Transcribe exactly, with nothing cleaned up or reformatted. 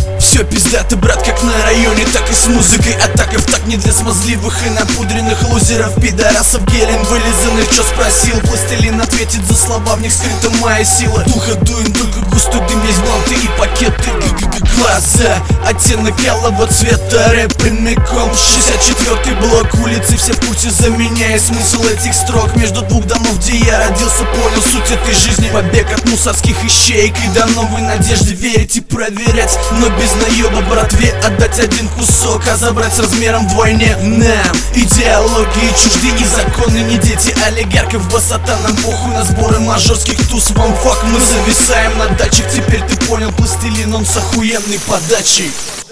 Все пиздато, брат, как на районе, так и с музыкой. Атака в так не для смазливых и напудренных лузеров, пидорасов, гелем вылизанных. Чё спросил? Пластилин ответит за слова, в них скрыта моя сила. Духа дуем, только густой дым, есть бланты и пакеты. Глаза, оттенок алого цвета, рэп прямиком. Шестьдесят четвёртый блок улицы, все в курсе за меня. И смысл этих строк между двух домов, где я родился, понял суть этой жизни. Побег от мусорских ищеек и до новой надежды верить и проверять, но без наеба братве отдать один кусок, а забрать с размером вдвойне. Нам идеологии чужды и законы не дети олигархов. Высота нам похуй на сборы мажорских туз. Вам фак, мы зависаем на датчик. Теперь ты понял, пластилин, он с охуенной подачей.